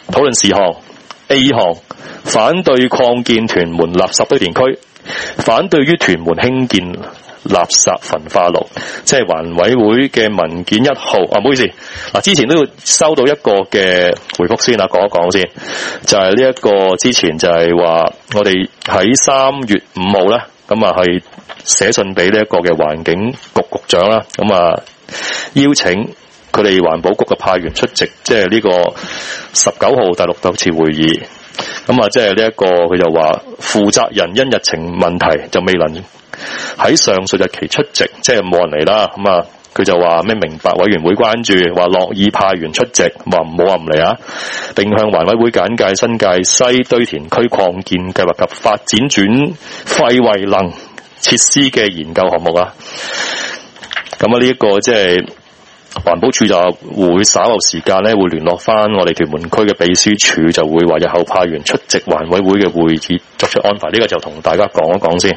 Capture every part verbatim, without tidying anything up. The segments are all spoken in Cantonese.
討論事項 A 項，反對擴建屯門垃圾堆填區，反對於屯門興建垃圾焚化爐，即係環委會嘅文件一號。啊，唔好意思，嗱，之前都要收到一個嘅回覆先啊，講一講先，就係呢一個之前就係話我哋喺三月五號咧，咁啊係寫信俾呢一個嘅環境局局長啦，咁啊邀請佢哋環保局嘅派員出席，即係呢個十九號第六次會議。咁啊，即係呢一個佢就話負責人因日程問題就未能喺上述日期出席，即係冇人嚟啦。咁啊，佢就話咩明白委員會關注，話樂意派員出席，話唔好話唔嚟啊，並向環委會簡介新界西堆填區擴建計劃及發展轉廢為能設施嘅研究項目啊。咁啊，呢一個即係環保署就會稍後時間咧，會聯絡翻我哋屯門區嘅秘書處，就會話日後派員出席環委會嘅會議作出安排。呢個就同大家講一講先。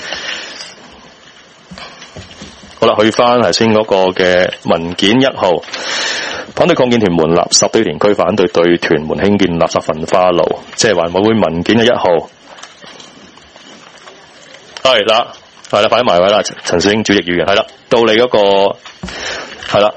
好啦，去翻頭先嗰個嘅文件一號，反對擴建屯門垃圾堆填區，反對對屯門興建垃圾焚化爐，即係環委會文件嘅一號。係啦，係啦，擺埋位啦，陳小英主席議員，係啦，到你嗰個係啦。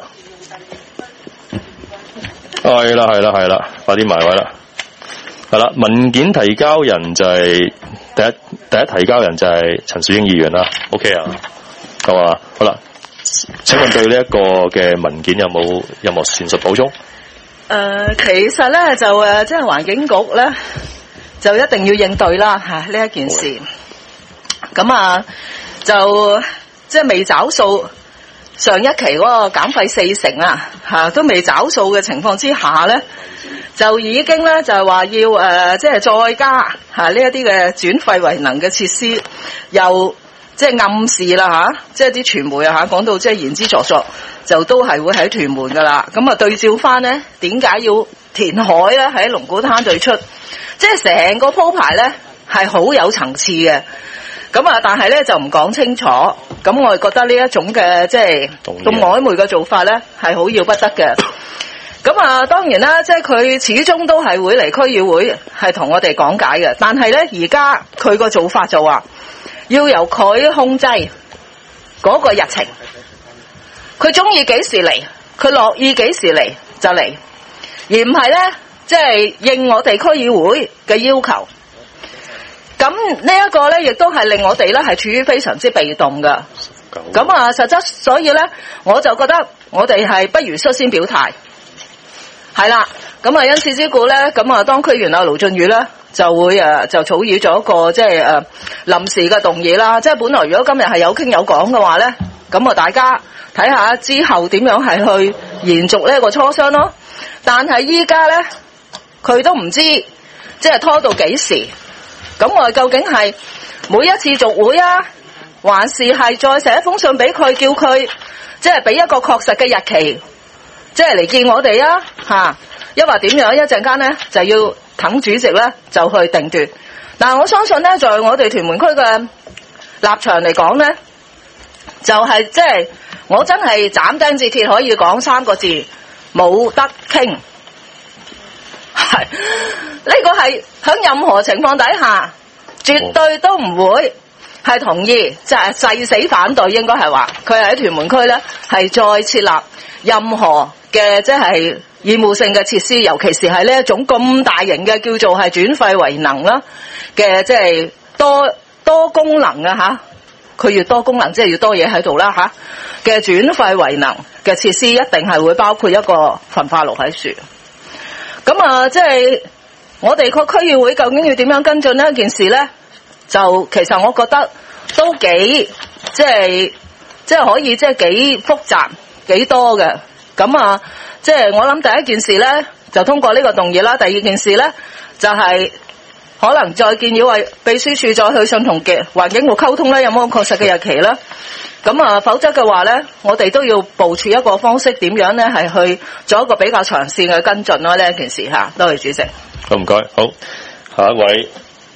係啦，係啦，係啦，快啲埋位啦。係啦，文件提交人就係第一第一提交人就係陳小英議員啦。OK 啊，好啊，好啦。請問對呢一個嘅文件有冇任何闡述補充？誒、 呃，其實咧就誒，即係環境局咧就一定要應對啦吓呢一件事。咁啊，就即係未找數。上一期嗰個減廢四成啊，吓都未找數嘅情況之下咧，就已經咧就係話要誒，即係再加吓呢一啲嘅轉廢為能嘅設施，又即係暗示啦吓，即係啲傳媒啊吓講到即係言之鑿鑿，就都係會喺屯門噶啦。咁啊對照翻咧，點解要填海咧？喺龍鼓灘對出，即係成個鋪排咧係好有層次嘅。咁啊，但係咧就唔講清楚，咁我哋覺得呢一種嘅即係咁曖昧嘅做法咧，係好要不得嘅。咁啊，當然啦，即係佢始終都係會嚟區議會係同我哋講解嘅，但係咧而家佢個做法就話要由佢控制嗰個日程，佢中意幾時嚟，佢樂意幾時嚟就嚟，而唔係咧即係應我哋區議會嘅要求。咁呢一個咧，亦都係令我哋咧係處於非常之被動㗎。咁啊，實質所以咧，我就覺得我哋係不如率先表態，係啦。咁啊，因此之故咧，咁啊，當區議員啊盧俊宇咧就會誒就草擬咗一個即係誒臨時嘅動議啦。即係本來如果今日係有傾有講嘅話咧，咁啊大家睇下之後點樣係去延續呢一個磋商咯。但係依家咧，佢都唔知即係拖到幾時。咁我哋究竟係每一次續會啊，還是係再寫一封信俾佢，叫佢即係俾一個確實嘅日期，即係嚟見我哋啊吓？抑或點樣？一陣間咧就要等主席咧就去定奪。但係我相信咧，在我哋屯門區嘅立場嚟講咧，就係即係我真係斬釘截鐵可以講三個字：冇得傾。係呢個係喺任何情況底下，絕對都唔會係同意，就係誓死反對。應該係話佢係喺屯門區咧，係再設立任何嘅即係義務性嘅設施，尤其是係呢一種咁大型嘅叫做係轉廢為能啦嘅，即係多多功能啊吓。佢越多功能，即係越多嘢喺度啦吓嘅轉廢為能嘅設施，一定係會包括一個焚化爐喺樹。咁啊，即係我哋個區議會究竟要點樣跟進呢一件事咧？就其實我覺得都幾即係即係可以即係幾複雜幾多嘅。咁啊，即係我諗第一件事咧就通過呢個動議啦。第二件事咧就係可能再建議為秘書處再去信同嘅環境局溝通咧，有冇確實嘅日期啦。咁啊，否則嘅話咧，我哋都要部署一個方式，點樣咧係去做一個比較長線嘅跟進咯。呢一件事吓，多謝主席。 好，唔該。好，下一位，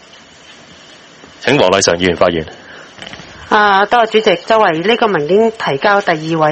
請黃麗嫦議員發言。 啊，多謝主席。作為呢個文件提交第二位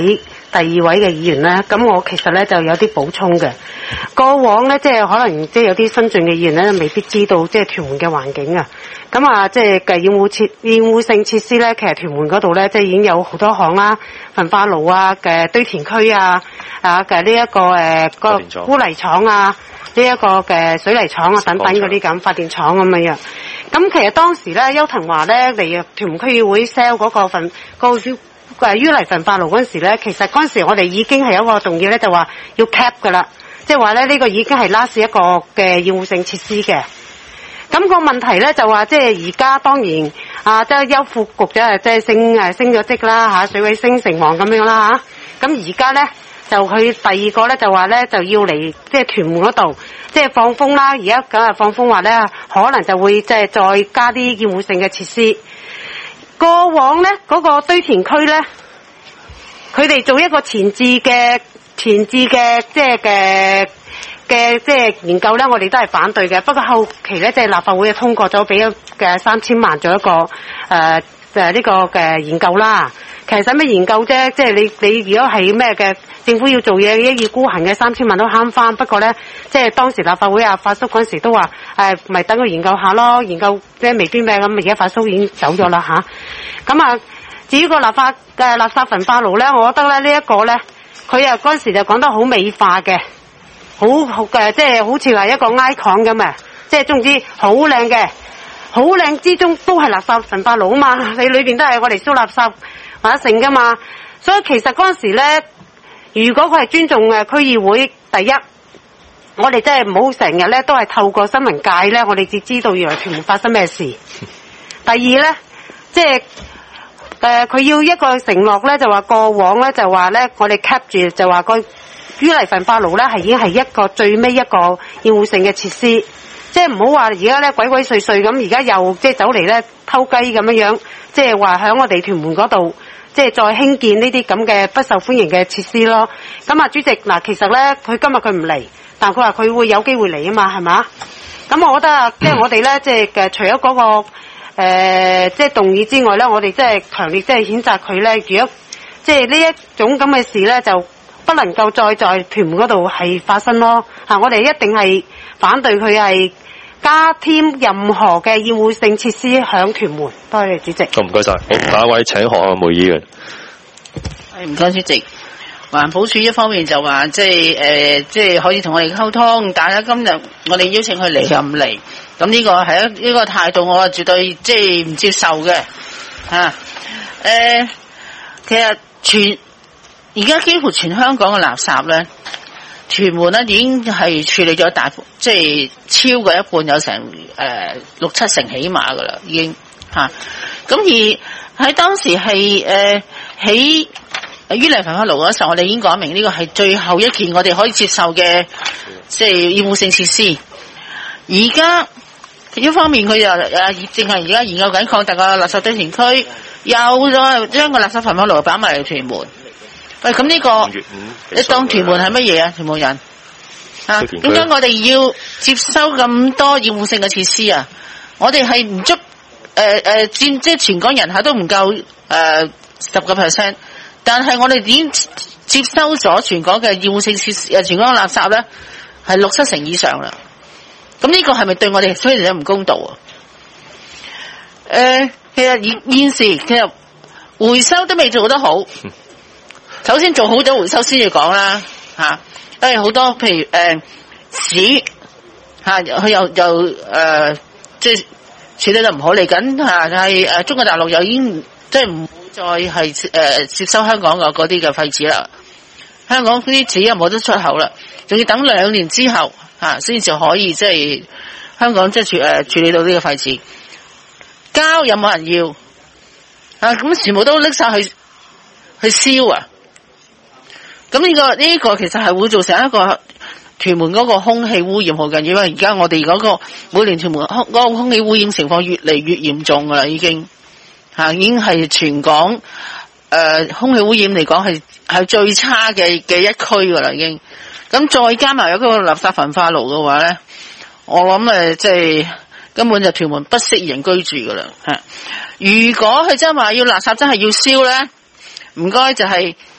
第二位嘅議員咧，咁我其實咧就有啲補充嘅。過往咧，即係可能即係有啲新進嘅議員咧，未必知道即係屯門嘅環境啊。咁啊，即係嘅厭惡設厭惡性設施咧，其實屯門嗰度咧，即係已經有好多項啦，焚化爐啊嘅堆填區啊，啊嘅呢一個誒個污泥廠啊，呢一個嘅水泥廠啊等等嗰啲咁發電廠咁樣樣。咁其實當時咧，邱騰華咧嚟屯門區議會 sell 嗰個份嗰個淤誒淤泥焚化爐嗰陣時咧，其實嗰陣時我哋已經係有一個動議咧，就話要 cap 噶啦，即係話咧呢個已經係 last 一個嘅厭惡性設施嘅。咁個問題咧就話，即係而家當然啊，即係邱副局長即係升誒升咗職啦嚇，水位升成王咁樣啦嚇。咁而家咧就佢第二個咧就話咧就要嚟即係屯門嗰度即係放風啦。而家梗係放風話咧，可能就會即係再加啲厭惡性嘅設施。過往咧嗰個堆填區咧，佢哋做一個前置嘅前置嘅即係嘅。嘅即係研究咧，我哋都係反對嘅。不過後期咧，即係立法會通過咗，俾咗嘅三千萬做一個誒誒呢個嘅研究啦。其實使咩研究啫？即係你你如果係咩嘅政府要做嘢，一意孤行嘅三千萬都慳翻。不過咧，即係當時立法會啊，發叔嗰陣時都話誒，咪等佢研究下咯，研究即係未必咩咁。而家發叔已經走咗啦吓。咁啊，至於個立法嘅垃圾焚化爐咧，我覺得咧呢一個咧，佢啊嗰陣時就講得好美化嘅。好好嘅，即係好似話一個 icon 咁啊！即係總之好靚嘅，好靚之中都係垃圾焚化爐啊嘛！你裏邊都係我哋燒垃圾或者剩噶嘛，所以其實嗰陣時咧，如果佢係尊重嘅區議會，第一，我哋真係唔好成日咧都係透過新聞界咧，我哋至知道原來屯門發生咩事。第二咧，即係誒佢要一個承諾咧，就話過往咧就話咧，我哋 cap 住就話個。淤泥焚化爐咧係已經係一個最尾一個厭惡性嘅設施，即係唔好話而家咧鬼鬼祟祟咁，而家又即係走嚟咧偷雞咁樣樣，即係話喺我哋屯門嗰度，即係再興建呢啲咁嘅不受歡迎嘅設施咯。咁啊，主席嗱，其實咧佢今日佢唔嚟，但佢話佢會有機會嚟啊嘛，係嘛？咁我覺得啊，即係我哋咧，即係嘅除咗嗰個誒即係動議之外咧，我哋即係強烈即係譴責佢咧，如果即係呢一種咁嘅事咧就。不能夠再在屯門嗰度係發生咯嚇，我哋一定係反對佢係加添任何嘅厭惡性設施響屯門。多謝主席。 好，唔該晒。好，下一位請何漢梅議員。 係唔該主席。環保署一方面就話即係誒，即係可以同我哋溝通，但係今日我哋邀請佢嚟又唔嚟，咁呢個係一呢個態度，我係絕對即係唔接受嘅嚇。誒，其實全。而家幾乎全香港嘅垃圾咧，屯門咧已經係處理咗大，即係超過一半，有成誒、呃、六七成起碼噶啦，已經嚇。咁、啊、而喺當時係誒起淤泥焚化爐嗰時候，我哋已經講明呢個係最後一件我哋可以接受嘅，即係厭惡性設施。而家一方面佢又誒淨係而家研究緊擴大個垃圾堆填區，又咗將個垃圾焚化爐擺埋嚟屯門。喂，咁呢、這個你當屯門係乜嘢啊？屯門人啊？點解我哋要接收咁多厭惡性嘅設施啊？我哋係唔足誒誒佔即係全港人口都唔夠誒十個 percent， 但係我哋已經接收咗全港嘅厭惡性設施誒全港嘅垃圾咧係六七成以上啦。咁呢個係咪對我哋非常之唔公道啊？誒、呃，其實現現時其實回收都未做得好。首先做好咗回收先至講啦，嚇，因為好多譬如誒屎嚇，佢又又誒即係處理得唔好嚟緊嚇，係誒中國大陸又已經即係唔再係誒接收香港嘅嗰啲嘅廢紙啦，香港啲紙又冇得出口啦，仲要等兩年之後嚇先至可以即係香港即係處誒處理到呢個廢紙，膠有冇人要啊？咁全部都拎晒去去燒啊！咁呢、這個呢、這個其實係會造成一個屯門嗰個空氣污染好緊要，因為而家我哋嗰個每年屯門空嗰個空氣污染情況越嚟越嚴重噶啦，已經吓已經係全港誒、呃、空氣污染嚟講係係最差嘅嘅一區噶啦，已經。咁再加埋有嗰個垃圾焚化爐嘅話咧，我諗誒即係根本就屯門不適宜人居住噶啦吓。如果佢真係話要垃圾真係要燒咧，唔該就係、是。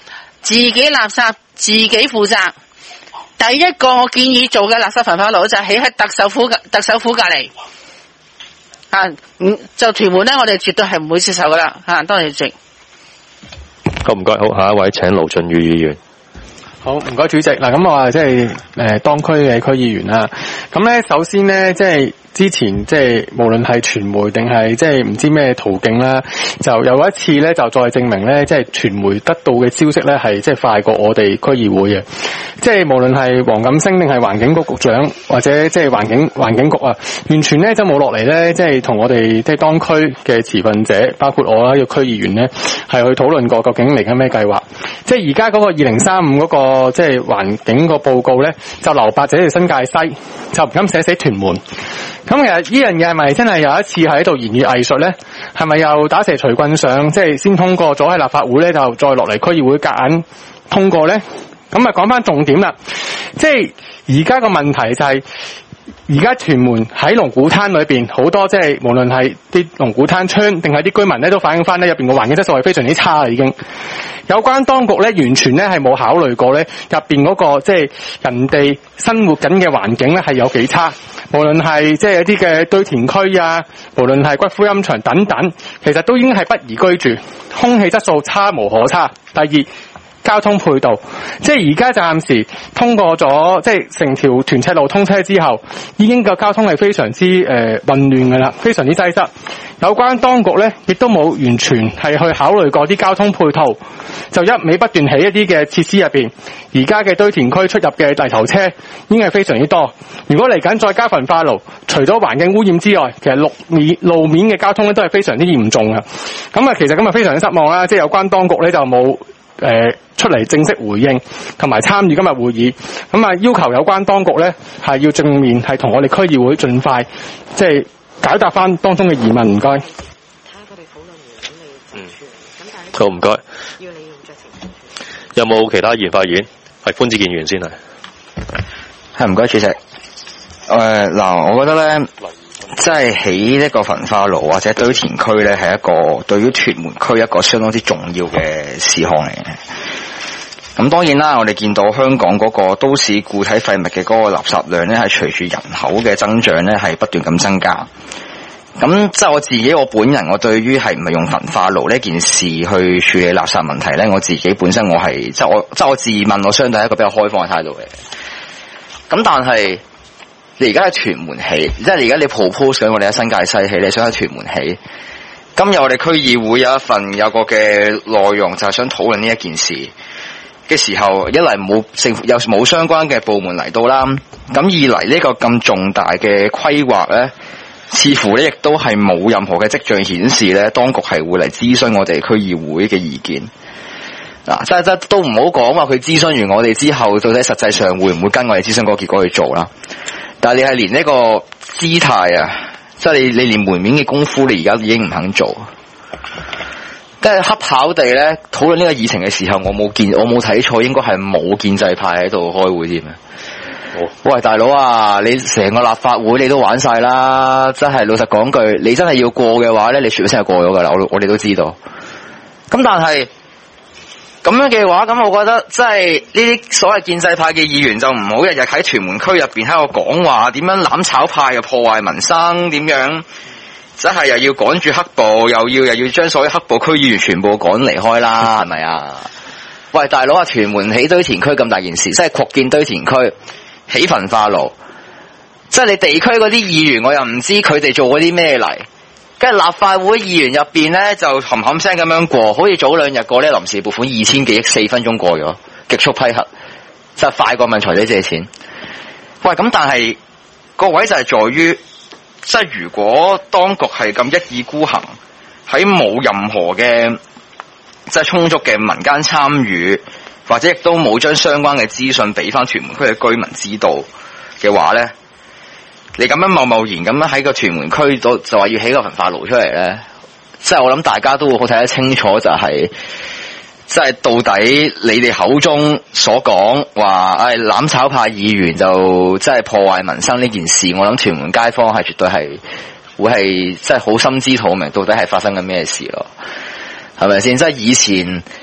自己垃圾自己負責。第一個我建議做嘅垃圾焚化爐就係起喺特首府特首府隔籬。啊，嗯，就屯門咧，我哋絕對係唔會接受噶啦。啊，多謝主席。 好，唔該，好，下一位請盧俊宇議員。 好，唔該主席。嗱，咁我話即係誒當區嘅區議員啦。咁咧，首先咧，即係之前即係無論係傳媒定係即係唔知咩途徑啦，就有一次咧就再證明咧，即係傳媒得到嘅消息咧係即係快過我哋區議會嘅。即係無論係黃錦星定係環境局局長或者即係環境環境局啊，完全咧就冇落嚟咧，即係同我哋即係當區嘅持份者，包括我啦，呢個區議員咧，係去討論過究竟嚟緊咩計劃。即係而家嗰個二零三五嗰個即係環境個報告咧，就留白者係新界西，就唔敢寫死屯門。咁其實呢樣嘢係咪真係有一次喺度言語藝術咧？係咪又打蛇隨棍上？即係先通過咗喺立法會咧，就再落嚟區議會夾硬通過咧？咁啊，講翻重點啦，即係而家個問題就係、是，而家屯門喺龍鼓灘裏邊好多，即係無論係啲龍鼓灘村定係啲居民咧，都反映翻咧入邊個環境質素係非常之差啦，已經。有關當局咧，完全咧係冇考慮過咧入邊嗰個即係人哋生活緊嘅環境咧係有幾差，無論係即係一啲嘅堆填區啊，無論係骨灰龕場等等，其實都已經係不宜居住，空氣質素差無可差。第二，交通配套，即係而家暫時通過咗，即係成條屯赤路通車之後，已經個交通係非常之誒、呃、混亂㗎啦，非常之擠塞。有關當局咧，亦都冇完全係去考慮過啲交通配套，就一味不斷起一啲嘅設施入邊。而家嘅堆填區出入嘅泥頭車已經係非常之多。如果嚟緊再加焚化爐，除咗環境污染之外，其實路面路面嘅交通咧都係非常之嚴重嘅。咁啊，其實咁啊非常之失望啦，即係有關當局咧就冇誒、呃、出嚟正式回應同埋參與今日會議。咁啊，要求有關當局咧係要正面係同我哋區議會盡快即係解答翻當中嘅疑問。唔該。睇下佢哋討論完咁你嗯咁但係好唔該。要你用酌情。有冇其他議員發言？係潘志健議員先係。 係唔該主席。誒、呃、嗱，我覺得咧，即係起呢個焚化爐或者堆填區咧，係一個對於屯門區一個相當之重要嘅事項嚟嘅。咁當然啦，我哋見到香港嗰個都市固體廢物嘅嗰個垃圾量咧，係隨住人口嘅增長咧，係不斷咁增加。咁即係我自己，我本人我對於係唔係用焚化爐呢件事去處理垃圾問題咧，我自己本身我係即係我即係我自問，我相對係一個比較開放嘅態度嘅。咁但係你而家喺屯門起，即係而家你 propose 緊我哋喺新界西起，你想喺屯門起。今日我哋區議會有一份有個嘅內容，就係想討論呢一件事嘅時候，一嚟冇政府有冇相關嘅部門嚟到啦，咁二嚟呢個咁重大嘅規劃咧，似乎咧亦都係冇任何嘅跡象顯示咧，當局係會嚟諮詢我哋區議會嘅意見。嗱，即係即係都唔好講話佢諮詢完我哋之後，到底實際上會唔會跟我哋諮詢嗰個結果去做啦？但係你係連呢個姿態啊，即係你你連門面嘅功夫，你而家已經唔肯做。即係恰巧地咧，討論呢個議程嘅時候，我冇見，我冇睇錯，應該係冇建制派喺度開會添啊！哦、喂，大佬啊，你成個立法會你都玩晒啦！真係老實講句，你真係要過嘅話咧，你全部先係過咗噶啦，我我哋都知道。咁但係咁樣嘅話，咁我覺得即係呢啲所謂建制派嘅議員就唔好日日喺屯門區入邊喺度講話點樣攬炒派又破壞民生，點樣即係又要趕住黑暴，又要又要將所有黑暴區議員全部趕離開啦，係咪啊？喂，大佬啊，屯門起堆填區咁大件事，即係擴建堆填區、起焚化爐，即係你地區嗰啲議員，我又唔知佢哋做嗰啲咩嚟。跟住立法會議員入邊咧就冚冚聲咁樣過，好似早兩日過呢臨時撥款二千幾億四分鐘過咗，極速批核，就快過問財仔借錢。喂，咁但係個位就係在於，即係如果當局係咁一意孤行，喺冇任何嘅即係充足嘅民間參與，或者亦都冇將相關嘅資訊俾翻屯門區嘅居民知道嘅話咧，你咁樣貿貿然咁樣喺個屯門區度就話要起個焚化爐出嚟咧，即係我諗大家都會好睇得清楚，就係即係到底你哋口中所講話，誒攬炒派議員就即係破壞民生呢件事，我諗屯門街坊係絕對係會係即係好心知肚明，到底係發生緊咩事咯？係咪先？即係以前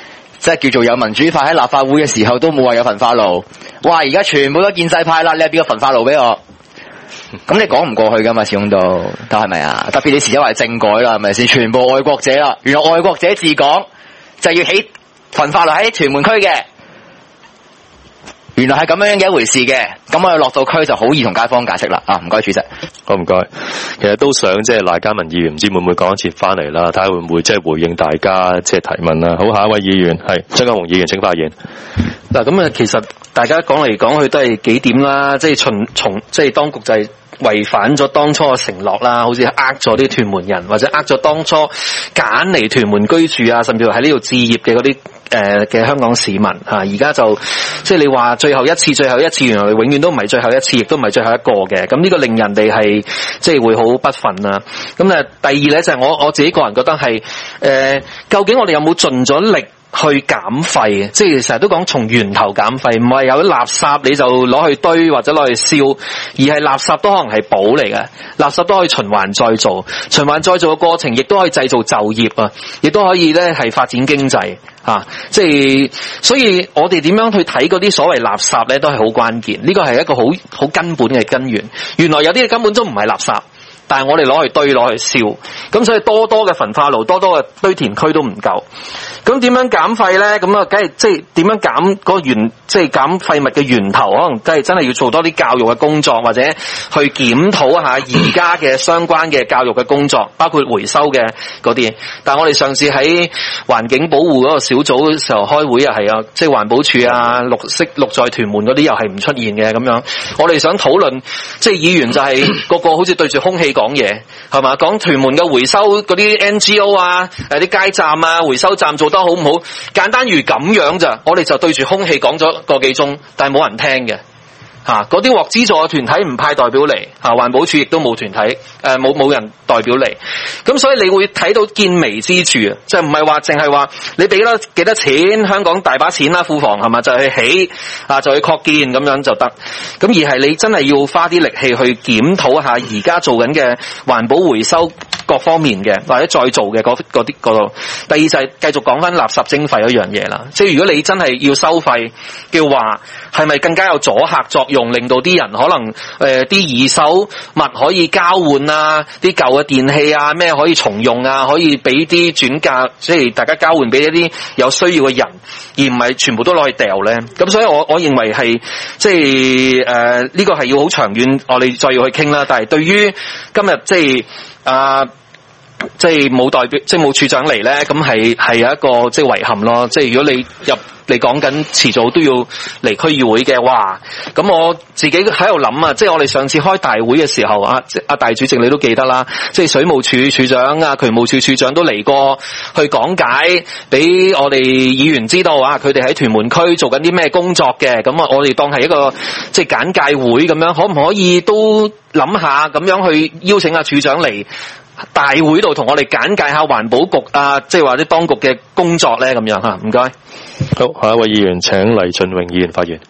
即係叫做有民主派喺立法會嘅時候都冇話有焚化爐，哇！而家全部都建制派啦，你係邊個焚化爐俾我？咁你講唔過去噶嘛，始終都，都係咪啊？特別你遲咗話政改啦，係咪先？全部愛國者啦，原來愛國者治港就要起焚化爐喺屯門區嘅，原來係咁樣嘅一回事嘅。咁我哋落到區就好易同街坊解釋啦。啊，唔該主席。 好唔該。其實都想即係賴家文議員唔知會唔會講一次翻嚟啦，睇下會唔會即係回應大家即係提問啦。好，下一位議員係張國雄議員請發言。 嗱，咁啊，其實大家講嚟講去都係幾點啦，即係從從即係當局就係違反咗當初嘅承諾啦，好似呃咗啲屯門人，或者呃咗當初揀嚟屯門居住啊，甚至乎喺呢度置業嘅嗰啲誒嘅香港市民嚇，而家就即係你話最後一次、最後一次，原來永遠都唔係最後一次，亦都唔係最後一個嘅。咁呢個令人哋係即係會好不忿啊。咁誒，第二咧就係我我自己個人覺得係誒、呃，究竟我哋有冇盡咗力去減廢？即係成日都講從源頭減廢，唔係有啲垃圾你就攞去堆或者攞去燒，而係垃圾都可能係寶嚟嘅，垃圾都可以循環再造，循環再造嘅過程亦都可以製造就業啊，亦都可以咧係發展經濟啊！即係所以我哋點樣去睇嗰啲所謂垃圾咧，都係好關鍵。呢個係一個好好根本嘅根源。原來有啲嘢根本都唔係垃圾，但係我哋攞去堆攞去燒，咁所以多多嘅焚化爐、多多嘅堆填區都唔夠。咁點樣減廢咧？咁啊，梗係即係點樣減嗰個源，即係減廢物嘅源頭，可能真係真係要做多啲教育嘅工作，或者去檢討一下而家嘅相關嘅教育嘅工作，包括回收嘅嗰啲。但係我哋上次喺環境保護嗰個小組嘅時候開會啊，係啊，即係環保署啊、綠色綠在屯門嗰啲又係唔出現嘅咁樣。我哋想討論，即係議員就係個個好似對住空氣講嘢，係嘛？講屯門嘅回收嗰啲 N G O 啊，誒啲街站啊、回收站做得好唔好？簡單如咁樣咋，我哋就對住空氣講咗個幾鐘，但係冇人聽嘅。吓，嗰啲獲資助嘅團體唔派代表嚟，吓環保署亦都冇團體，誒冇冇人代表嚟，咁所以你會睇到見微之處啊，即係唔係話淨係話你俾咗幾多錢，香港大把錢啦，庫房係嘛，就去起啊，就去擴建咁樣就得，咁而係你真係要花啲力氣去檢討下而家做緊嘅環保回收各方面嘅，或者再做嘅嗰嗰啲嗰度。第二就係繼續講翻垃圾徵費嗰樣嘢啦，即係如果你真係要收費嘅話，係咪更加有阻嚇作用？用令到啲人可能誒啲、呃、二手物可以交換啊，啲舊嘅電器啊咩可以重用啊，可以俾啲轉嫁，即係大家交換俾一啲有需要嘅人，而唔係全部都攞去掉咧。咁所以我我認為係即係誒呢個係要好長遠，我哋再要去傾啦。但係對於今日即係啊。即係冇代表，即係冇處長嚟咧，咁係係有一個即係遺憾咯。即係如果你入嚟講緊遲早都要嚟區議會嘅話，咁我自己喺度諗啊，即係我哋上次開大會嘅時候啊，阿大主席你都記得啦，即係水務署署長啊、渠務署署長都嚟過去講解俾我哋議員知道啊，佢哋喺屯門區做緊啲咩工作嘅。咁啊，我哋當係一個即係簡介會咁樣，可唔可以都諗下咁樣去邀請阿署長嚟大會度同我哋簡介下環保局啊，即係話啲當局嘅工作咧，咁樣吓，唔該。 好，下一位議員請黎俊榮議員發言。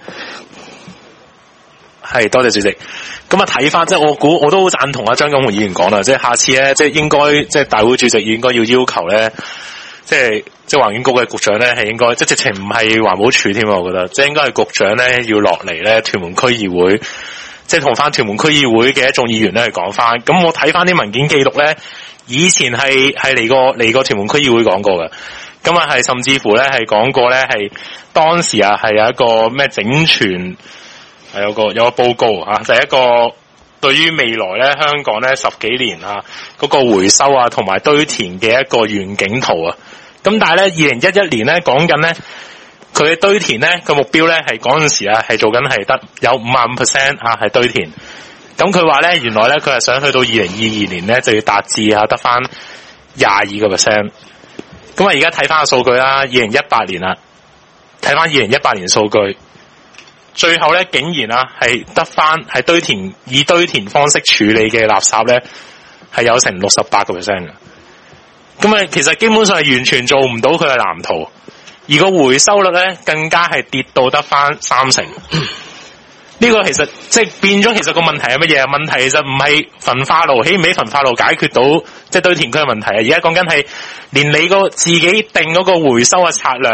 係，多謝主席。咁啊，睇翻即係我估，我都好贊同阿張國雄議員講啦，即係下次咧，即係應該即係大會主席應該要要求咧，即係即係環境局嘅局長咧係應該，即係直情唔係環保署添，我覺得，即係應該係局長咧要落嚟咧屯門區議會。即係同翻屯門區議會嘅一眾議員咧去講翻，咁我睇翻啲文件記錄咧，以前係係嚟過嚟過屯門區議會講過嘅，咁啊係甚至乎咧係講過咧係當時啊係有一個咩整全係有個有個報告啊，就係一個對於未來咧香港咧十幾年啊嗰個回收啊同埋堆填嘅一個願景圖啊，咁但係咧二零一一年咧講緊咧。佢嘅堆填咧個目標咧係嗰陣時啊係做緊係得有五十五 percent 啊係堆填，咁佢話咧原來咧佢係想去到二零二二年咧就要達至啊得翻廿二個 percent， 咁啊而家睇翻個數據啦，二零一八年啦，睇翻二零一八年數據，最後咧竟然啊係得翻係堆填以堆填方式處理嘅垃圾咧係有成六十八個 percent 嘅，咁啊其實基本上係完全做唔到佢嘅藍圖。而個回收率咧，更加係跌到得翻三成。呢個其實即係變咗，其實個問題係乜嘢啊？問題其實唔係焚化爐起唔起焚化爐解決到即係堆填區嘅問題啊！而家講緊係連你個自己定嗰個回收嘅策略，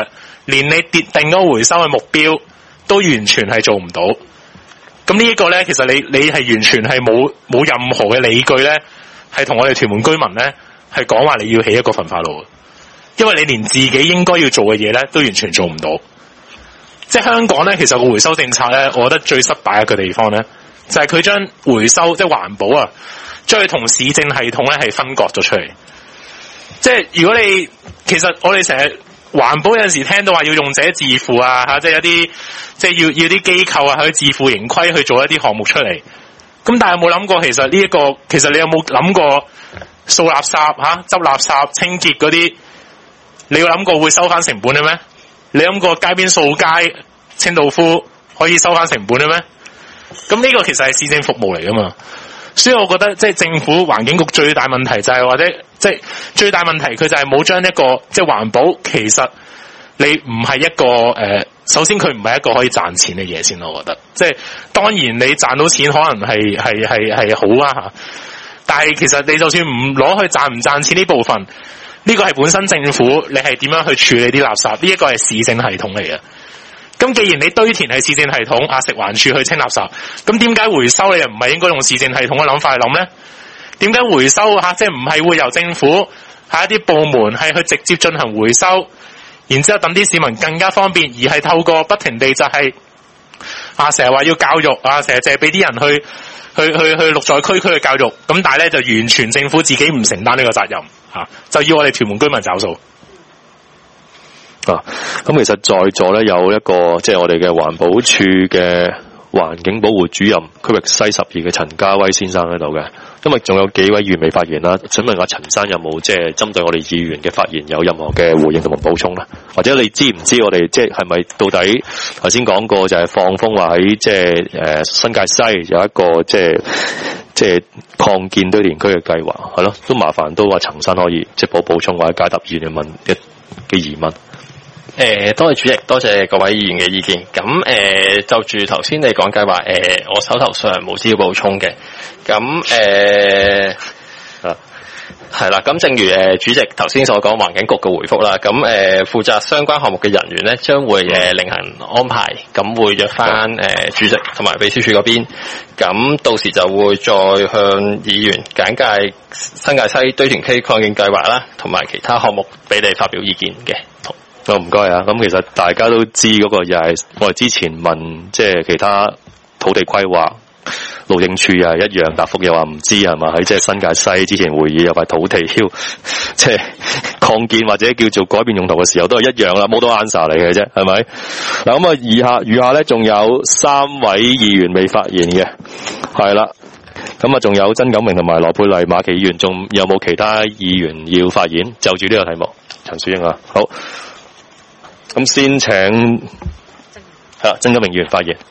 連你跌定嗰個回收嘅目標都完全係做唔到。咁呢一個咧，其實你你係完全係冇冇任何嘅理據咧，係同我哋屯門居民咧係講話你要起一個焚化爐，因為你連自己應該要做嘅嘢咧都完全做唔到。即係香港咧，其實個回收政策咧，我覺得最失敗一個地方咧，就係佢將回收即係環保啊，將佢同市政系統咧係分割咗出嚟。即係如果你其實我哋成日環保有陣時聽到話要用者自負啊吓，即係有啲即係要要啲機構啊去自負盈虧去做一啲項目出嚟。咁但係有冇諗過其實呢、這、一個其實你有冇諗過掃垃圾吓、執、啊、垃圾、清潔嗰啲，你有諗過會收翻成本嘅咩？你諗過街邊掃街、清道夫可以收翻成本嘅咩？咁呢個其實係市政服務嚟噶嘛。所以我覺得即係政府環境局最大問題就係、是、或者即係最大問題佢就係冇將一個即係環保，其實你唔係一個誒、呃，首先佢唔係一個可以賺錢嘅嘢先咯。我覺得即係當然你賺到錢可能係係係係好啊吓，但係其實你就算唔攞去賺唔賺錢呢部分，呢、這個係本身政府你係點樣去處理啲垃圾，呢、這、一個係市政系統嚟嘅。咁既然你堆填係市政系統，啊食環署去清垃圾，咁點解回收你又唔係應該用市政系統嘅諗法去諗咧？點解回收吓即係唔係會由政府喺一啲部門係去直接進行回收，然之後等啲市民更加方便，而係透過不停地就係、是、啊成日話要教育啊，成日淨係俾啲人去去去去綠在區區嘅教育，咁但係咧就完全政府自己唔承擔呢個責任吓、啊，就要我哋屯門居民找數。 啊，咁其實在座咧有一個即係、就是、我哋嘅環保署嘅環境保護主任區域西十二嘅陳家威先生喺度嘅，因為仲有幾位議員未發言啦，請問阿陳生有冇即係針對我哋議員嘅發言有任何嘅回應同埋補充咧？或者你知唔知我哋即係係咪到底頭先講過就係放風話喺即係誒新界西有一個即係即係擴建堆填區嘅計劃係咯？都麻煩都話陳生可以即係補補充或者解答議員嘅問嘅嘅疑問。 誒、呃，多謝主席，多謝各位議員嘅意見。咁誒、呃，就住頭先你講計劃，誒、呃，我手頭上冇資料補充嘅。咁誒，啊，係啦。咁正如誒、呃、主席頭先所講，環境局嘅回覆啦。咁誒、呃，負責相關項目嘅人員咧，將會誒、呃、另行安排，咁會約翻誒、呃、主席同埋秘書處嗰邊。咁到時就會再向議員簡介新界西堆填區擴建計劃啦，同埋其他項目俾你發表意見嘅。 哦，唔該啊！咁其實大家都知嗰個又係我哋之前問，即係其他土地規劃，路政處又係一樣答覆，又話唔知係嘛？喺即係新界西之前會議有塊土地要即係擴建或者叫做改變用途嘅時候都係一樣啦，冇多 answer 嚟嘅啫，係咪？嗱咁啊，以下餘下咧仲有三位議員未發言嘅，係啦。咁啊，仲有曾錦明同埋羅佩麗、馬其議員，仲有冇其他議員要發言？就住呢個題目，陳淑英啊，好。咁先請係啦，曾錦明議員發言。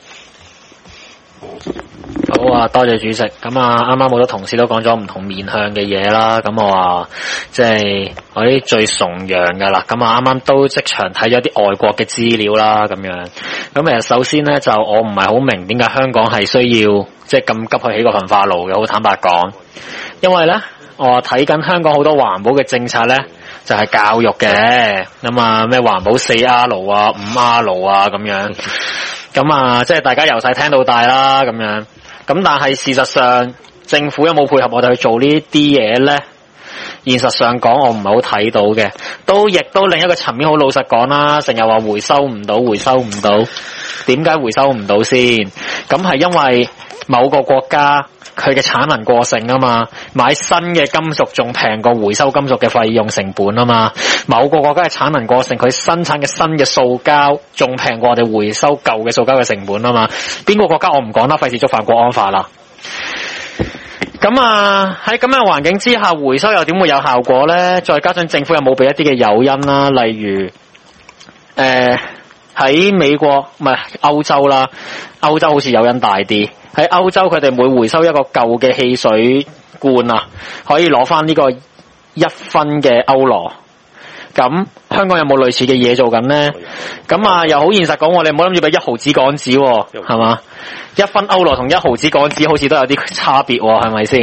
好啊，多謝主席。咁啊，啱啱好多同事都講咗唔同面向嘅嘢啦。咁我話即係我啲最崇洋噶啦。咁啊，啱啱都即場睇咗啲外國嘅資料啦。咁樣咁其實首先咧，就我唔係好明點解香港係需要即係咁急去起個焚化爐嘅。好坦白講，因為咧我睇緊香港好多環保嘅政策咧。就係教育嘅，咁啊咩環保四 R 爐啊、五 R 爐啊咁樣，咁啊即係大家由細聽到大啦咁樣，咁但係事實上政府有冇配合我哋去做呢啲嘢咧？現實上講，我唔係好睇到嘅，都亦都另一個層面好老實講啦，成日話回收唔到，回收唔到，點解回收唔到先？咁係因為某個國家佢嘅產能過剩啊嘛，買新嘅金屬仲平過回收金屬嘅費用成本啊嘛，某個國家嘅產能過剩，佢生產嘅新嘅塑膠仲平過我哋回收舊嘅塑膠嘅成本啊嘛，邊個國家我唔講啦，費事觸犯國安法啦。咁啊喺咁樣嘅環境之下，回收又點會有效果咧？再加上政府又冇俾一啲嘅誘因啦，例如誒喺、呃、美國唔係歐洲啦，歐洲好似誘因大啲。喺歐洲佢哋每回收一個舊嘅汽水罐啊，可以攞翻呢個一分嘅歐羅。咁香港有冇類似嘅嘢做緊呢？咁啊又好現實講，我哋唔好諗住俾一毫子港紙，係嘛？一分歐羅同一毫子港紙好似都有啲差別，係咪先？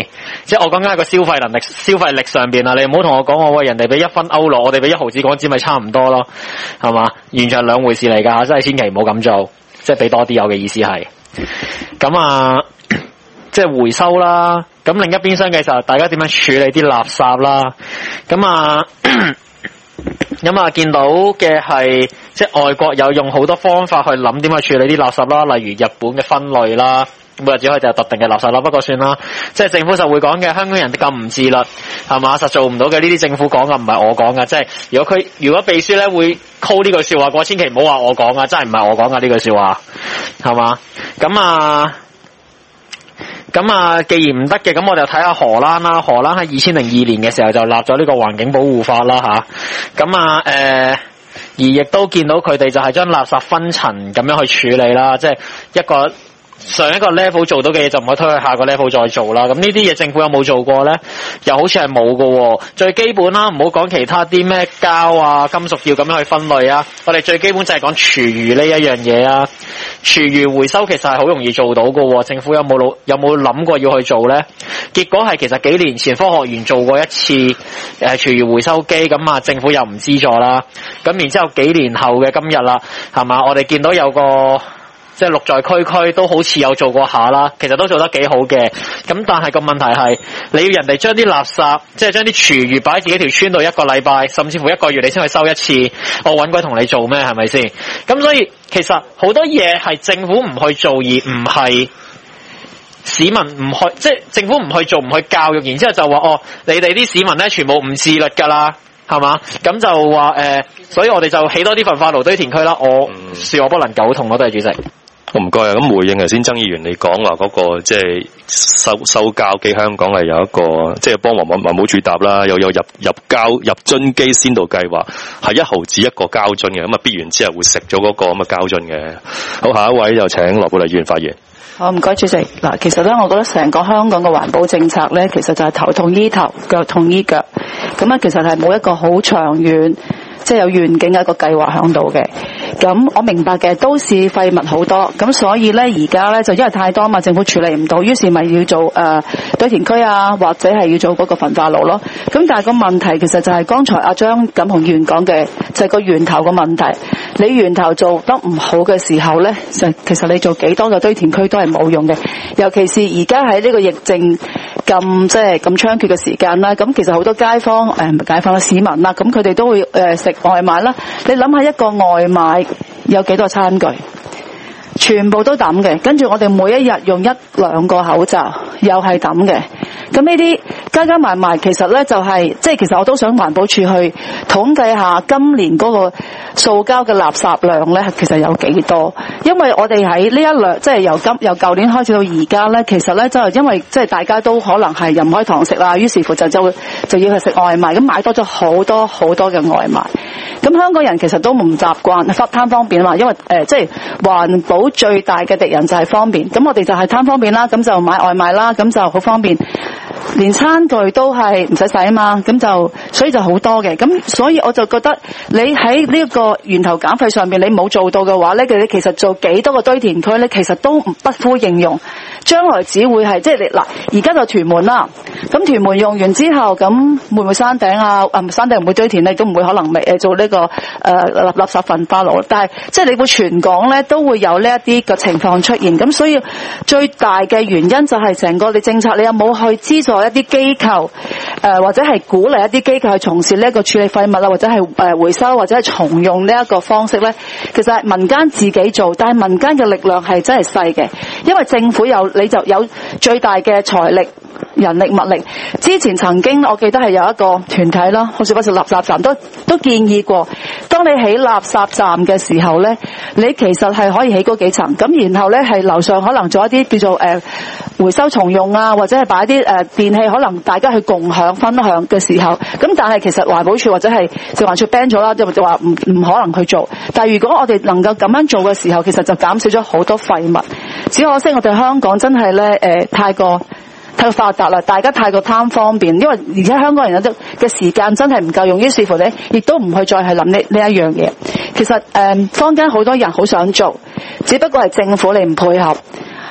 即係我講緊係個消費能力、消費力上邊啊！你唔好同我講我喂人哋俾一分歐羅，我哋俾一毫子港紙咪差唔多咯，係嘛？完全係兩回事嚟㗎，真係千祈唔好咁做，即係俾多啲我嘅意思係。咁啊，即係回收啦。咁另一邊廂嘅時候，大家點樣處理啲垃圾啦？咁啊，咁啊，見到嘅係即係外國有用好多方法去諗點去處理啲垃圾啦，例如日本嘅分類啦。每日只可以就係特定嘅垃圾啦，不過算啦。即係政府就會講嘅，香港人咁唔自律，係嘛？實做唔到嘅，呢啲政府講嘅，唔係我講嘅。即係如果佢如果秘書咧會 call 呢句說話，我千祈唔好話我講啊，真係唔係我講噶呢句說話，係嘛？咁啊，咁啊，既然唔得嘅，咁我哋就睇下荷蘭啦。荷蘭喺二千零二年嘅時候就立咗呢個環境保護法啦，吓。咁啊，誒、呃，而亦都見到佢哋就係將垃圾分層咁樣去處理啦，即係一個。上一個 level 做到嘅嘢就唔可以推去下個 level 再做啦。咁呢啲嘢政府有冇做過咧？又好似係冇喎。最基本啦，唔好講其他啲咩膠啊、金屬要咁樣去分類啊。我哋最基本就係講廚餘呢一樣嘢啊。廚餘回收其實係好容易做到喎。政府有冇諗有冇諗過要去做咧？結果係其實幾年前科學園做過一次誒廚餘回收機，咁啊政府又唔資助啦。咁然之後幾年後嘅今日啦，係嘛？我哋見到有個。即係綠在區區都好似有做過下啦，其實都做得幾好嘅。咁但係個問題係，你要人哋將啲垃圾，即係將啲廚餘擺喺自己條村度一個禮拜，甚至乎一個月你先去收一次，我搵鬼同你做咩？係咪先？咁所以其實好多嘢係政府唔去做，而唔係市民唔去，即係政府唔去做，唔去教育，然之後就話哦，你哋啲市民咧全部唔自律㗎啦。係嘛？咁就話誒、呃，所以我哋就起多啲焚化爐堆填區啦。我恕我不能苟同，我都係主席。 我唔該啊。咁回應頭先曾議員你講話嗰個即係收收膠機，香港係有一個即係幫環環環保署答啦，又有入入膠入樽機先導計劃，係一毫子一個膠樽嘅，咁啊逼完之後會食咗嗰個咁嘅膠樽嘅。好，下一位就請羅寶麗議員發言。 好，唔該主席。嗱，其實咧，我覺得成個香港嘅環保政策咧，其實就係頭痛醫頭，腳痛醫腳。咁啊，其實係冇一個好長遠，即係有願景嘅一個計劃喺度嘅。咁我明白嘅，都市廢物好多，咁所以咧而家咧就因為太多嘛，政府處理唔到，於是咪要做誒、呃、堆填區啊，或者係要做嗰個焚化爐咯。咁但係個問題其實就係剛才阿張錦雄議員講嘅，就係、是、個源頭個問題。你源頭做得唔好嘅時候咧，就其實你做幾多嘅堆填區都係冇用嘅。尤其是而家喺呢個疫症咁即係咁猖獗嘅時間啦，咁其實好多街坊誒唔係街坊啦，市民啦，咁佢哋都會誒食外賣啦。你諗下一個外賣有幾多餐具？全部都抌嘅，跟住我哋每一日用一兩個口罩，又係抌嘅。咁呢啲加加埋埋，其實咧就係、是，即係其實我都想環保署去統計下今年嗰個塑膠嘅垃圾量咧，其實有幾多？因為我哋喺呢一兩，即係由今由舊年開始到而家咧，其實咧就係因為即係大家都可能係又唔開堂食啦，於是乎就就就要去食外賣，咁買多咗好多好多嘅外賣。咁香港人其實都唔習慣貪方便啊嘛，因為誒、呃、即係環保最大嘅敵人就係方便，咁我哋就係貪方便啦，咁就買外賣啦，咁就好方便，連餐具都係唔使洗啊嘛，咁就所以就好多嘅，咁所以我就覺得你喺呢個源頭減廢上面你冇做到嘅話咧，你其實做幾多個堆填區咧，其實都不敷應用，將來只會係即係你嗱，而家就屯門啦，咁屯門用完之後，咁會唔會山頂啊？啊山頂唔會堆填，你都唔會可能未誒做呢、這個誒、呃、垃圾焚化爐，但係即係你會全港咧都會有呢一啲嘅情況出現，咁所以最大嘅原因就係成個你政策你有冇去資助一啲機構誒、呃、或者係鼓勵一啲機構去從事呢一個處理廢物啦，或者係誒回收或者係重用呢一個方式咧，其實係民間自己做，但係民間嘅力量係真係細嘅，因為政府有你就有最大嘅財力、人力、物力。之前曾經我記得係有一個團體啦，好似不是垃圾站都都建議過，當你起垃圾站嘅時候咧，你其實係可以起嗰幾層，咁然後咧係樓上可能做一啲叫做誒、呃、回收重用啊，或者係擺啲誒電器，可能大家去共享分享嘅時候，咁但係其實環保署或者係食環署 ban 咗啦，就就話唔唔可能去做。但係如果我哋能夠咁樣做嘅時候，其實就減少咗好多廢物。只可惜我哋香港真係咧誒太過太過發達啦，大家太過貪方便，因為而家香港人有嘅時間真係唔夠用，於是乎咧亦都唔去再係諗呢呢一樣嘢。其實誒、呃、坊間好多人好想做，只不過係政府你唔配合。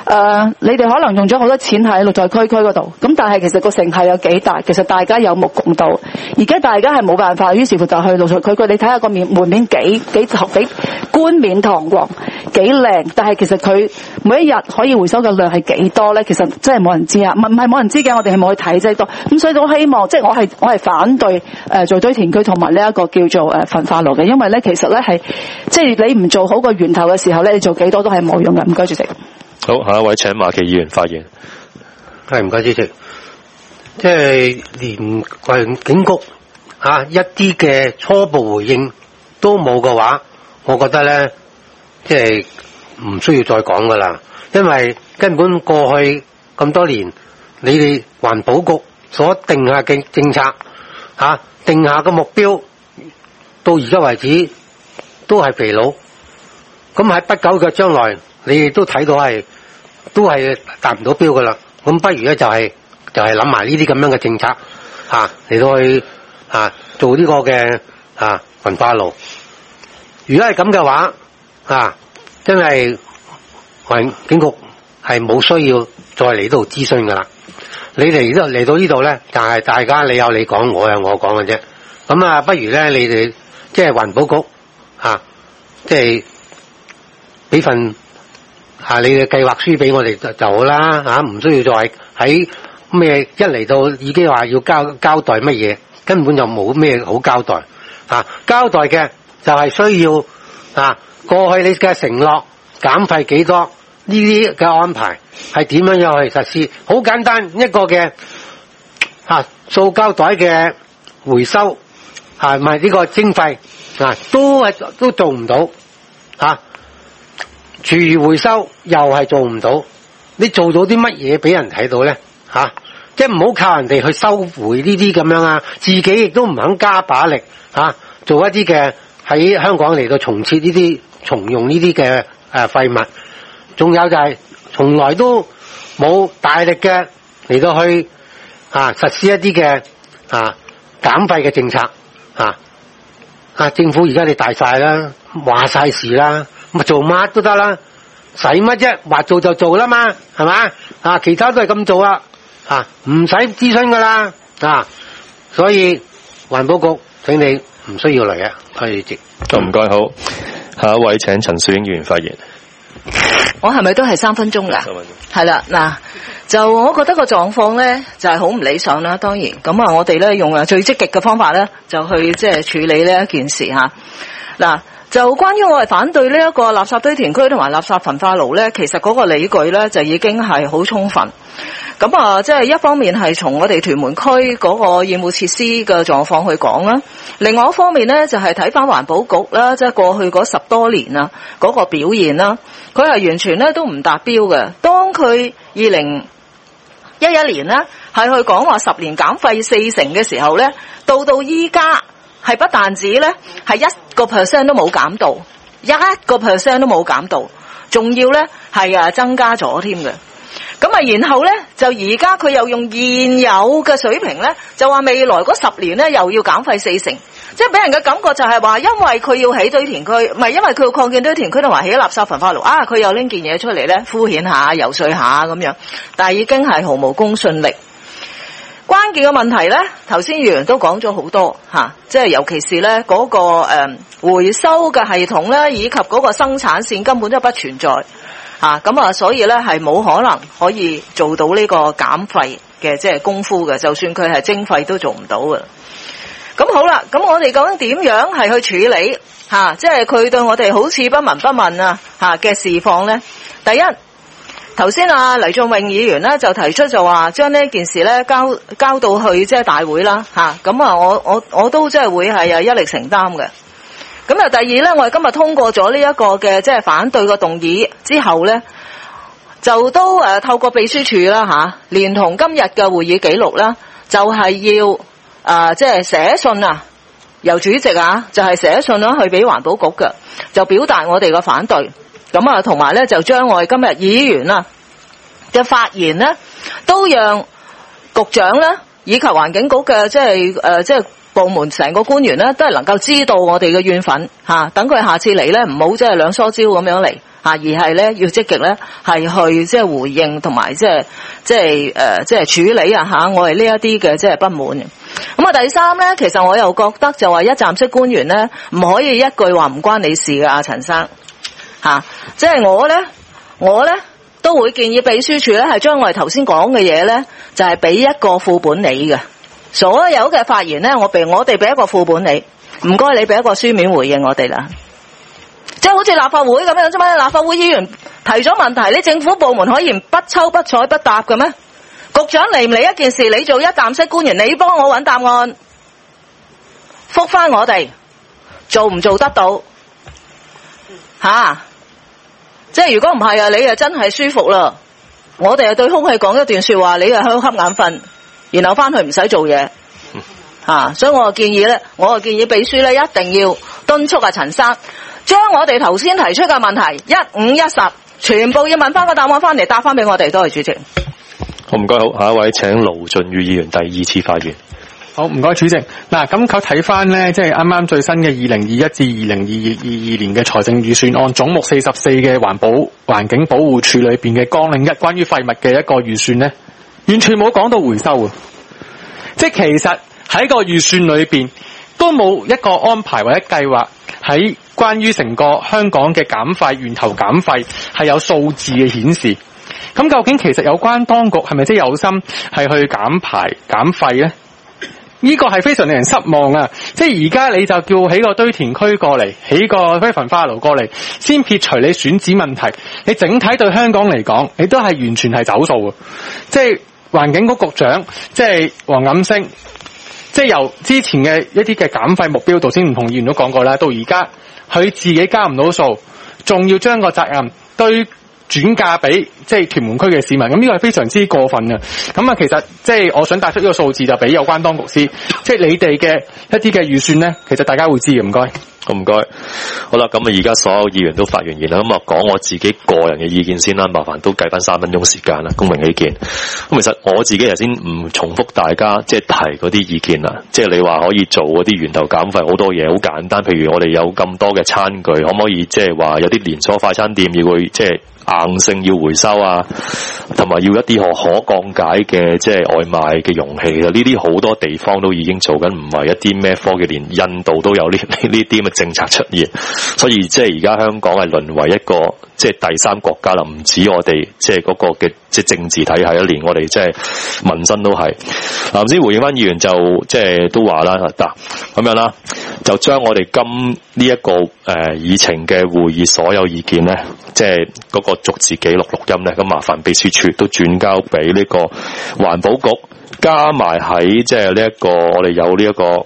呃，你哋可能用咗好多錢喺綠在區區嗰度，咁但係其實個成效有幾大？其實大家有目共睹。而家大家係冇辦法，於是乎就去綠在區區。你睇下個面門面幾幾幾冠冕堂皇，幾靚，但係其實佢每一日可以回收嘅量係幾多咧？其實真係冇人知啊！唔係唔係冇人知嘅，我哋係冇去睇啫多。咁所以都希望，即係我係我係反對誒做堆填區同埋呢一個叫做誒焚化爐嘅，因為咧其實咧係即係你唔做好個源頭嘅時候咧，你做幾多都係冇用嘅。唔該主席。 好，下一位請馬其議員發言。 係唔該主席。即係連環境局啊一啲嘅初步回應都冇嘅話，我覺得咧即係唔需要再講噶啦，因為根本過去咁多年，你哋環保局所定下嘅政策吓、啊，定下嘅目標，到而家為止都係肥佬。咁喺不久嘅將來，你哋都睇到係都係達唔到標噶啦。咁不如咧就係、是、就係諗埋呢啲咁樣嘅政策吓嚟、啊、到去啊做呢個嘅啊焚化爐。如果係咁嘅話啊，真係環境局係冇需要再嚟呢度諮詢噶啦。你哋都嚟到呢度咧，就係大家你有你講，我有我講嘅啫。咁啊，不如咧你哋即係環保局啊，即係俾份啊你嘅計劃書俾我哋就就好啦吓，唔需要再喺咩一嚟到已經話要交交代乜嘢，根本就冇咩好交代啊。交代嘅就係需要啊過去你嘅承諾減費幾多，呢啲嘅安排係點樣樣去實施？好簡單一個嘅啊塑膠袋嘅回收啊，唔係呢個徵費啊，都係都做唔到啊。廚餘回收又係做唔到，你做到啲乜嘢俾人睇到咧？吓、啊，即係唔好靠人哋去收回呢啲咁樣啊，自己亦都唔肯加把力吓、啊，做一啲嘅喺香港嚟到重設呢啲重用呢啲嘅誒廢物。仲有就係從來都冇大力嘅嚟到去啊實施一啲嘅啊減廢嘅政策啊啊！政府而家你大晒啦，話晒事啦。咪做乜都得啦，使乜啫？話做就做啦嘛，係嘛？啊，其他都係咁做啦，啊，唔使諮詢噶啦，啊，所以環保局請你唔需要嚟啊，多謝主席。 就唔該好，下一位請陳樹英議員發言。 我係咪都係三分鐘噶？係啦，嗱，就我覺得個狀況咧就係好唔理想啦。當然，咁啊，我哋咧用啊最積極嘅方法咧，就去即係處理呢一件事吓。嗱。就關於我係反對呢一個垃圾堆填區同埋垃圾焚化爐咧，其實嗰個理據咧就已經係好充分。咁啊，即係一方面係從我哋屯門區嗰個厭惡設施嘅狀況去講啦，另外一方面咧就係睇翻環保局啦，即係過去嗰十多年啊嗰個表現啦，佢係完全咧都唔達標嘅。當佢二零一一年咧係去講話十年減廢四成嘅時候咧，到到依家。係不但止咧，係一個 percent 都冇減到，一個 percent 都冇減到，仲要咧係啊增加咗添嘅。咁啊，然後咧就而家佢又用現有嘅水平咧，就話未來嗰十年咧又要減廢四成，即係俾人嘅感覺就係話，因為佢要起堆填區，唔係因為佢要擴建堆填區同埋起垃圾焚化爐啊，佢又拎件嘢出嚟咧敷衍下、游說下咁樣，但係已經係毫無公信力。關鍵嘅問題咧，頭先議員都講咗好多吓、啊，即係尤其是咧嗰、那個誒、呃、回收嘅系統咧，以及嗰個生產線根本都不存在吓，咁啊，所以咧係冇可能可以做到呢個減廢嘅即係功夫嘅，就算佢係徵費都做唔到嘅。咁好啦，咁我哋究竟點樣係去處理吓、啊？即係佢對我哋好似不聞不問啊吓嘅事況咧？第一。頭先啊黎仲榮議員咧就提出就話將呢件事咧交交到去即係大會啦吓，咁啊我我我都即係會係啊一力承擔嘅。咁啊第二咧，我哋今日通過咗呢一個嘅即係反對個動議之後咧，就都誒透過秘書處啦吓，連同今日嘅會議記錄啦，就係要誒即係寫信啊，由主席啊就係寫信啦去俾環保局嘅，就表達我哋嘅反對。咁啊，同埋咧就將我哋今日議員啊嘅發言咧，都讓局長咧以及環境局嘅即係誒即係部門成個官員咧，都係能夠知道我哋嘅怨憤吓，等佢下次嚟咧唔好即係兩梳蕉咁樣嚟而係咧要積極咧係去即係回應同埋即係即係誒即係處理啊嚇我哋呢一啲嘅即係不滿嘅。咁啊第三咧，其實我又覺得就話一站式官員咧唔可以一句話唔關你事嘅，阿陳生嚇，即係我咧我咧都會建議秘書處咧係將我哋頭先講嘅嘢咧就係俾一個副本你嘅，所有嘅發言咧我俾我哋俾一個副本你，唔該你俾一個書面回應我哋啦。即係好似立法會咁樣啫嘛，立法會議員提咗問題，你政府部門可以不抽不睬不答嘅咩？局長嚟唔嚟一件事，你做一站式官員，你幫我揾答案，覆翻我哋，做唔做得到？吓、啊，即係如果唔係啊，你啊真係舒服啦。我哋啊對空氣講一段說話，你啊喺度瞌眼瞓，然後翻去唔使做嘢。吓、啊，所以我就建議咧，我就建議秘書咧一定要敦促啊陳生。將我哋頭先提出嘅問題一五一十全部要問翻個答案翻嚟答翻俾我哋，多謝主席。 好，唔該，好，下一位請盧俊宇議員第二次發言。 好，唔該主席。嗱，咁佢睇翻咧，即係啱啱最新嘅二零二一至二零二二二年嘅財政預算案總目四十四嘅環保環境保護署裏邊嘅綱領一關於廢物嘅一個預算咧，完全冇講到回收啊！即係其實喺個預算裏邊都冇一個安排或者計劃喺關於成個香港嘅減廢源頭減廢係有數字嘅顯示。咁究竟其實有關當局係咪真係有心係去減排減廢咧？呢個係非常令人失望啊！即係而家你就叫起個堆填區過嚟，起個焚化爐過嚟，先撇除你選址問題，你整體對香港嚟講，你都係完全係走數啊！即係環境局局長，即係黃錦星，即係由之前嘅一啲嘅減廢目標，頭先唔同議員都講過啦，到而家佢自己交唔到數，仲要將個責任對轉嫁俾即係屯門區嘅市民，咁呢個係非常之過分嘅。咁啊，其實即係我想帶出呢個數字就俾有關當局知，即係你哋嘅一啲嘅預算咧，其實大家會知嘅。唔該。 好，唔該。好啦，咁啊，而家所有議員都發完言啦，咁啊，講我自己個人嘅意見先啦，麻煩都計翻三分鐘時間啦，公平起見。咁其實我自己頭先唔重複大家即係提嗰啲意見啦，即係你話可以做嗰啲源頭減廢好多嘢，好簡單。譬如我哋有咁多嘅餐具，可唔可以即係話有啲連鎖快餐店要去即係硬性要回收啊，同埋要一啲可可降解嘅即係外賣嘅容器啊，呢啲好多地方都已經做緊，唔係一啲咩科技，連印度都有呢呢啲咁嘅政策出現，所以即係而家香港係淪為一個即係第三國家啦，唔止我哋即係嗰個嘅即係政治體系，連我哋即係民生都係。頭先回應翻議員就即係都話啦，嗱咁樣啦，就將我哋今呢一個誒議程嘅會議所有意見咧，即係嗰個逐字記錄錄音咧，咁麻煩秘書處都轉交俾呢個環保局，加埋喺即係呢一個我哋有呢一個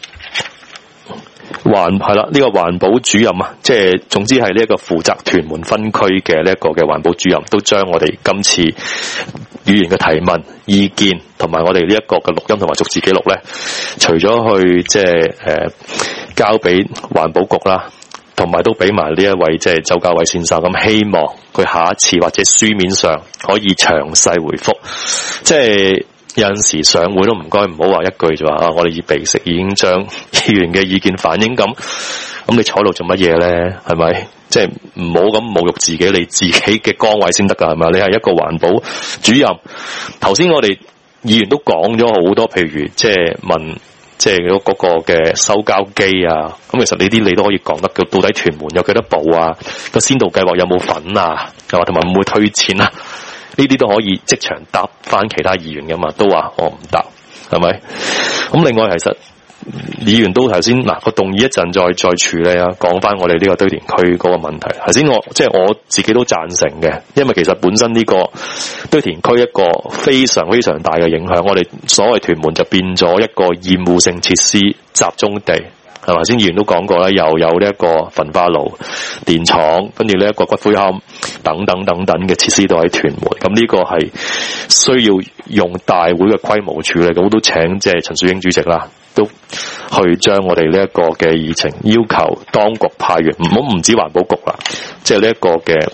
環係啦，呢個環保主任啊，即係總之係呢一個負責屯門分區嘅呢一個嘅環保主任，都將我哋今次議員嘅提問、意見同埋我哋呢一個嘅錄音同埋逐字記錄咧，除咗去即係誒交俾環保局啦，同埋都俾埋呢一位即係周家偉先生，咁希望佢下一次或者書面上可以詳細回覆。即係有陣時上會都唔該唔好話一句就話啊，我哋以鼻息已經將議員嘅意見反映咁，咁你坐喺度做乜嘢咧？係咪？即係唔好咁侮辱自己，你自己嘅崗位先得噶，係咪？你係一個環保主任。頭先我哋議員都講咗好多，譬如即係問。即係嗰個嘅收膠機啊，咁其實呢啲你都可以講得嘅。到底屯門有幾多部啊？個先導計劃有冇份啊？係嘛，同埋會唔會推薦啊？呢啲都可以即場答翻其他議員噶嘛，都話我唔答，係咪？咁另外其實議員都頭先嗱個動議一陣再再處理啊，講翻我哋呢個堆填區嗰個問題。頭先我即係我自己都贊成嘅，因為其實本身呢個堆填區一個非常非常大嘅影響，我哋所謂屯門就變咗一個厭惡性設施集中地，係咪先？議員都講過啦，又有呢一個焚化爐、電廠，跟住呢一個骨灰龕等等等等嘅設施都喺屯門。咁呢個係需要用大會嘅規模處理，咁都請即係陳樹英主席啦，都去將我哋呢一個嘅議程要求當局派員，唔好唔止環保局啦，即係呢一個嘅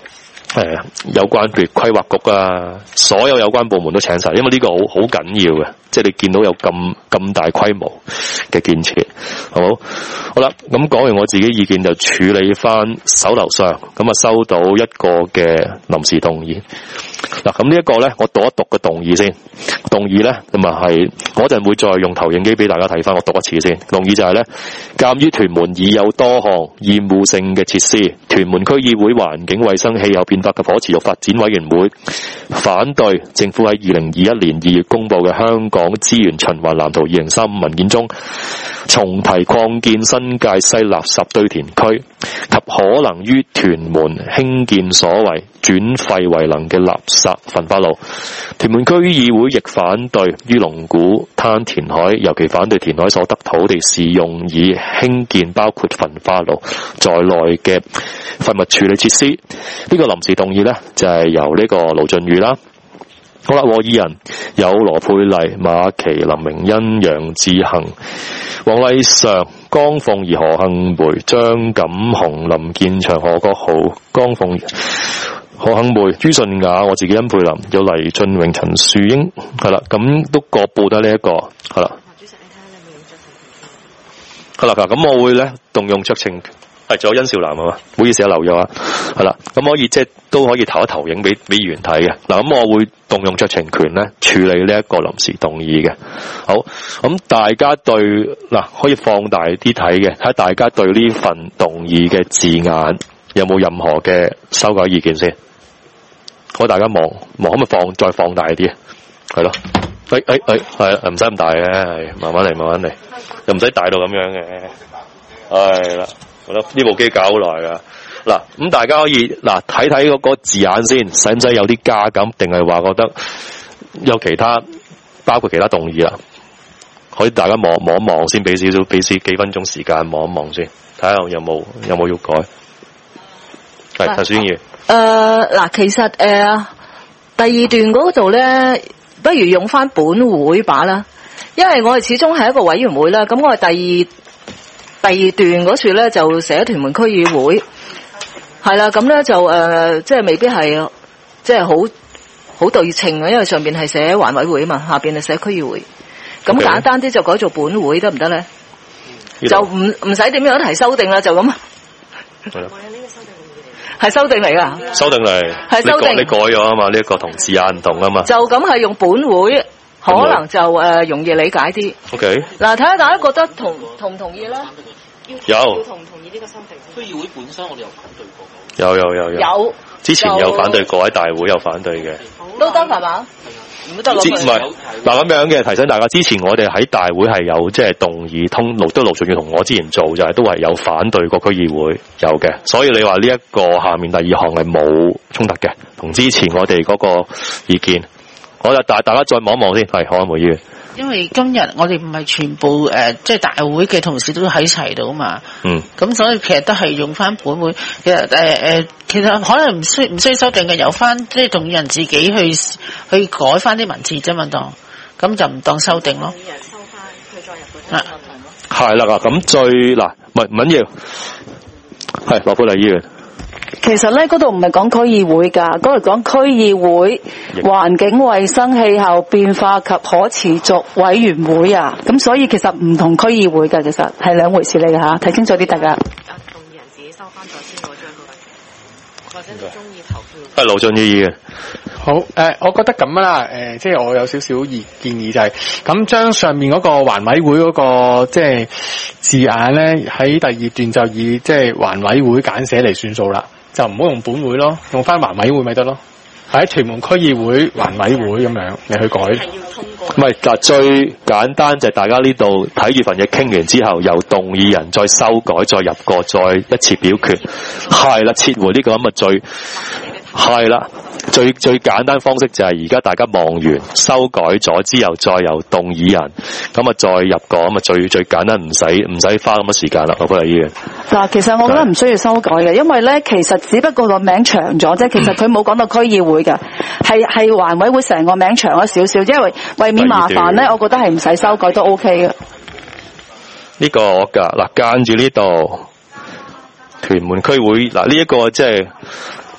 誒、呃，有關譬如規劃局啊，所有有關部門都請晒，因為呢個好好緊要嘅，即係你見到有咁咁大規模嘅建設，好冇？好啦，咁講完我自己意見就處理翻手頭上，咁啊收到一個嘅臨時動議。嗱，咁呢一個咧，我讀一讀個動議先。動議咧，咁啊係嗰陣會再用投影機俾大家睇翻，我讀一次先。動議就係咧，鑑於屯門已有多項厭惡性嘅設施，屯門區議會環境衛生氣候變化及可持續發展委員會反對政府喺二零二一年二月公布嘅香港資源循環藍圖二零三五文件中重提擴建新界西垃圾堆填區及可能於屯門興建所謂轉廢為能嘅垃圾焚化爐。屯門區議會亦反對於龍鼓灘填海，尤其反對填海所得土地是用以興建包括焚化爐在內嘅廢物處理設施。呢個臨時動議呢，就係由呢個盧俊宇啦。好啦，獲議人有羅佩麗、馬琪、林明恩、楊志恒、黃麗常、江鳳儀、何幸梅、張錦雄、林建祥、何國豪、江鳳儀、何幸梅、朱順雅，我自己殷佩林，有黎俊榮、陳樹英，係啦，咁都各報得呢一個，係啦。主席，你睇下你有冇用酌情權？係啦，咁我會咧動用酌情權。係，仲有殷少南啊嘛，唔好意思啊，漏咗啊，係啦，咁可以即係都可以投一投影俾俾議員睇嘅。嗱，咁我會動用酌情權咧處理呢一個臨時動議嘅。好，咁大家對嗱可以放大啲睇嘅，睇下大家對呢份動議嘅字眼有冇任何嘅修改意見先。好，大家望望可唔可以放再放大啲？係咯，誒誒誒，係唔使咁大嘅，係慢慢嚟，慢慢嚟，又唔使大到咁樣嘅，係啦。好啦，呢部機搞好耐噶，嗱咁大家可以嗱睇睇嗰個字眼先，使唔使有啲加減，定係話覺得有其他包括其他動議啦？可以大家望望一望先，俾少少俾少幾分鐘時間望一望先，睇下有冇有冇要改。係陳宣儀。 誒嗱，其實誒、呃、第二段嗰度咧，不如用翻本會把啦，因為我哋始終係一個委員會啦，咁我哋第二。第二段嗰處咧就寫屯門區議會，係啦，咁咧就誒、呃，即係未必係即係好好對稱嘅，因為上邊係寫環委會啊嘛，下邊係寫區議會，咁簡單啲就改做本會得唔得咧？就唔唔使點樣提修訂啦，就咁。係啦。係修訂嚟噶。修訂嚟。係修訂。你改咗啊嘛？呢、這、一個同字眼唔同啊嘛。就咁係用本會。可能就誒、呃、容易理解啲。OK。嗱，睇下大家覺得同同唔同意啦？有。要同唔同意呢個修訂？區議會本身我哋有反對過。有有有有。有。之前有反對過，喺大會有反對嘅。都得係嘛？唔得。唔係嗱咁樣嘅提醒大家，之前我哋喺大會係有即係動議通路都陸續要同我之前做就係都係有反對過區議會有嘅，所以你話呢一個下面第二項係冇衝突嘅，同之前我哋嗰個意見。我就大大家再望一望先，係可唔可以？因為今日我哋唔係全部誒，即、呃、係、就是、大會嘅同事都喺齊度嘛。嗯。咁所以其實都係用翻本會。其實誒誒、呃，其實可能唔需唔需要修訂嘅，由翻即係動議人自己去去改翻啲文字啫嘛，當咁就唔當修訂咯。動議人收翻，佢再入嗰啲修訂咯。係啦，咁最嗱唔係唔緊要，係羅佩麗議員。其實咧，嗰度唔係講區議會㗎，嗰度講區議會環境衛生氣候變化及可持續委員會啊，咁所以其實唔同區議會㗎，其實係兩回事嚟㗎吓，睇清楚啲大家。動議人自己收翻咗先嗰張嗰或者你中意投票。係盧俊義嘅。 好誒、呃，我覺得咁啦，誒、呃，即係我有少少意建議就係、是，咁將上面嗰個環委會嗰、那個即係字眼咧，喺第二段就以即係環委會簡寫嚟算數啦。就唔好用本會咯，用翻環委會咪得咯。喺屯門區議會環委會咁樣你去改。係要通過。唔係嗱，最簡單就係大家呢度睇住份嘢傾完之後，由動議人再修改，再入過，再一次表決。係啦，撤回呢個咁嘅最係啦，最最簡單方式就係而家大家望完修改咗之後，再由動議人咁啊再入過，咁啊最最簡單，唔使唔使花咁多時間啦，我覺得議員。嗱，其實我覺得唔需要修改嘅，因為咧，其實只不過個名長咗啫，其實佢冇講到區議會嘅，係係環委會成個名長咗少少，因為為免麻煩咧，我覺得係唔使修改都 OK 嘅。呢個我噶嗱，間住呢度屯門區會嗱呢一個即係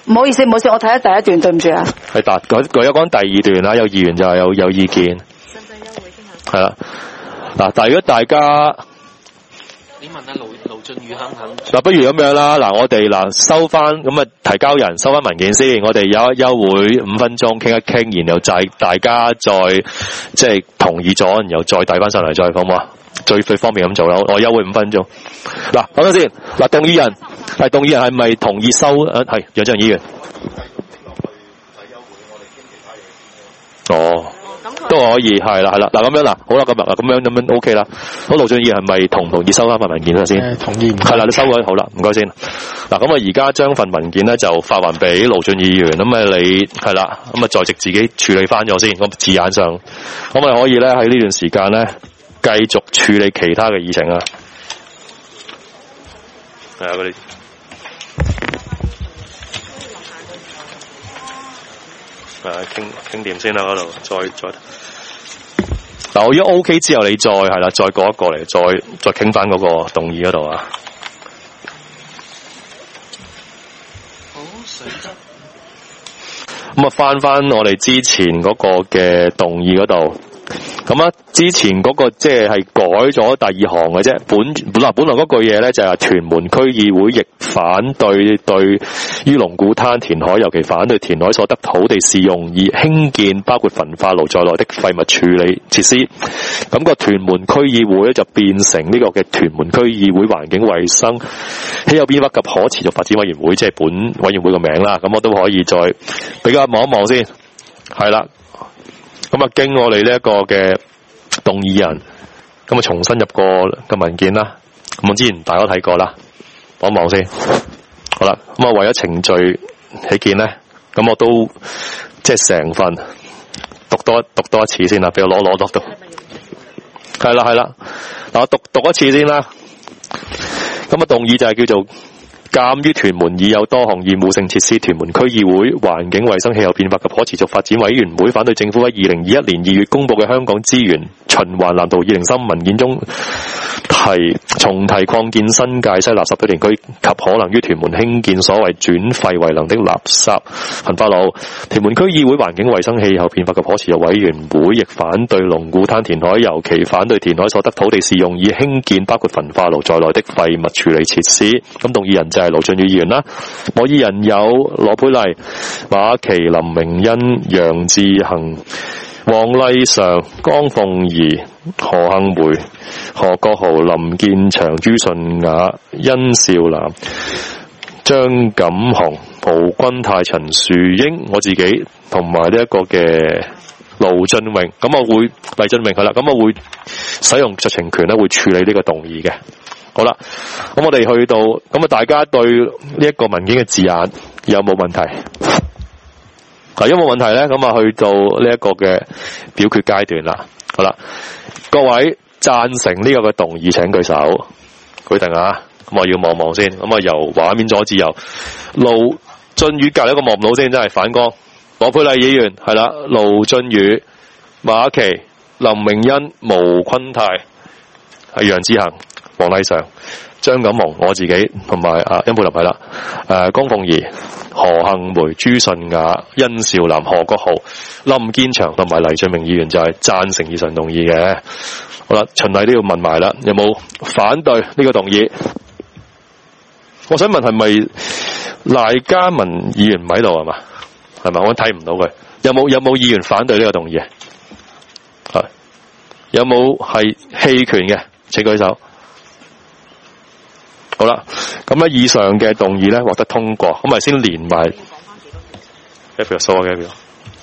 唔好意思，唔好意思，我睇下第一段，對唔住啊。 係達佢佢有講第二段啦，有議員就係有有意見。係啦，嗱，但係如果大家你問下盧盧俊宇肯唔肯？ 嗱，不如咁樣啦，嗱，我哋嗱收翻咁啊，提交人收翻文件先，我哋有一休會五分鐘傾一傾，然後就大家再即係同意咗，然後再帶翻上嚟再好唔好啊？最最方便咁做啦，我休會五分鐘。嗱，講咗先，嗱，動議人係動議人係咪同意收？誒，係楊振議員。哦。都可以，係啦，係啦，嗱咁樣嗱，好啦，今日啊，咁樣咁樣 OK 啦。好，盧俊義係咪同唔同意收翻份文件啦先？ 同意。 係啦，你收咗好啦，唔該先。嗱，咁啊，而家將份文件咧就發還俾盧俊義議員，咁啊你係啦，咁啊在席自己處理翻咗先，咁字眼上，咁啊可以咧喺呢段時間咧繼續處理其他嘅議程啊。係啊，嗰啲。誒，傾傾掂先啦，嗰度再再嗱，我如果 OK 之後，你再係啦，再過一過嚟，再再傾翻嗰個動議嗰度啊。 好，水質。 咁啊，翻翻我哋之前嗰個嘅動議嗰度。咁啊，之前嗰個即係改咗第二行嘅啫，本本來本來嗰句嘢咧就係屯門區議會亦反對對於龍鼓灘填海，尤其反對填海所得土地是用以興建包括焚化爐在內的廢物處理設施。咁個屯門區議會咧就變成呢個嘅屯門區議會環境衛生氣候變化及可持續發展委員會，即係本委員會個名啦。咁我都可以再俾大家望一望先，係啦。咁啊，經我哋呢一個嘅動議人，咁啊重新入過嘅文件啦。咁我之前大家睇過啦，望一望先。好啦，咁啊為咗程序起見咧，咁我都即係成份讀多讀多一次先啦，俾我攞攞讀讀。係啦係啦，嗱我讀讀一次先啦。咁啊動議就係叫做。鑒於屯門已有多項厭惡性設施，屯門區議會環境衛生氣候變化及可持續發展委員會反對政府喺二零二一年二月公布嘅香港資源循環藍圖二零三文件中提重提擴建新界西垃圾堆填區及可能於屯門興建所謂轉廢為能的垃圾焚化爐。屯門區議會環境衛生氣候變化及可持續委員會亦反對龍鼓灘填海，尤其反對填海所得土地是用以興建包括焚化爐在內的廢物處理設施。咁動議人就係盧俊宇議員啦，我議人有羅佩麗、馬琪、林明恩、楊志恒、黃麗嫦、江鳳儀、何幸梅、何國豪、林建祥、朱順雅、殷少南、張錦雄、蒲君泰、陳樹英，我自己同埋呢一個嘅盧俊榮，咁我會黎俊榮係啦，咁我會使用酌情權咧，會處理呢個動議嘅。好啦，咁我哋去到，咁啊大家對呢一個文件嘅字眼有冇問題？嗱，有冇問題咧？咁啊去到呢一個嘅表決階段啦。好啦，各位贊成呢個嘅動議請舉手，舉定啊！咁我要望望先，咁啊由畫面左至右，盧俊宇隔籬一個望唔到先，真係反光。羅佩麗議員係啦，盧俊宇、馬琪、林明恩、毛坤泰、係楊志恒、黃麗嫦、張錦蒙，我自己同埋啊殷佩琳係啦，誒江鳳儀、何幸梅、朱順雅、殷少南、何國豪、林建祥同埋黎俊明議員就係贊成以上動議嘅。好啦，循例都要問埋啦，有冇反對呢個動議？我想問係咪賴家文議員唔喺度係嘛？係咪？我睇唔到佢。有冇有冇議員反對呢個動議？係有冇係棄權嘅？請舉手。好啦，咁咧以上嘅動議咧獲得通過，咁咪先連埋一票數嘅一票。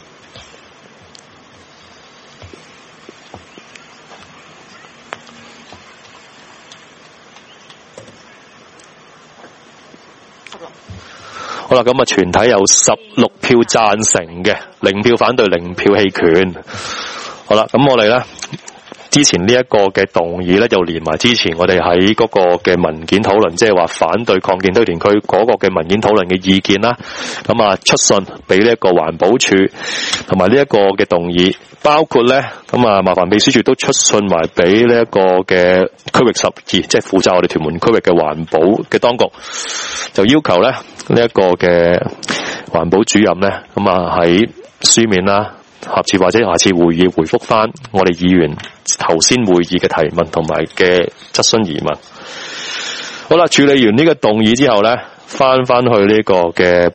好啦，咁啊全體有十六票贊成嘅，零票反對，零票棄權。好啦，咁我哋咧。之前呢一個嘅動議咧，就連埋之前我哋喺嗰個嘅文件討論，即係話反對擴建堆填區嗰個嘅文件討論嘅意見啦。咁啊，出信俾呢一個環保署同埋呢一個嘅動議，包括咧咁啊，麻煩秘書處都出信埋俾呢一個嘅區域十二，即係負責我哋屯門區域嘅環保嘅當局，就要求咧呢一個嘅環保主任咧，咁啊喺書面啦，下次或者下次會議回覆翻我哋議員頭先會議嘅提問同埋嘅質詢疑問。好啦，處理完呢個動議之後咧，翻翻去呢個嘅